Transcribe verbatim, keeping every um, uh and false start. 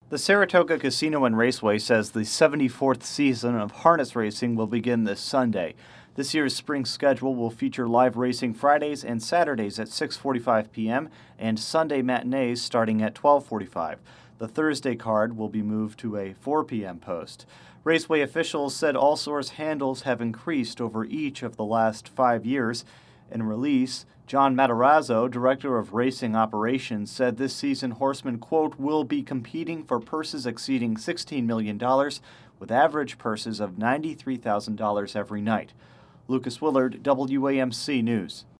The Saratoga Casino and Raceway says the seventy-fourth season of harness racing will begin this Sunday. This year's spring schedule will feature live racing Fridays and Saturdays at six forty-five p.m. and Sunday matinees starting at twelve forty-five. The Thursday card will be moved to a four p.m. post. Raceway officials said all source handles have increased over each of the last five years. In a release, John Matarazzo, director of racing operations, said this season horsemen, quote, will be competing for purses exceeding sixteen million dollars, with average purses of ninety-three thousand dollars every night. Lucas Willard, W A M C News.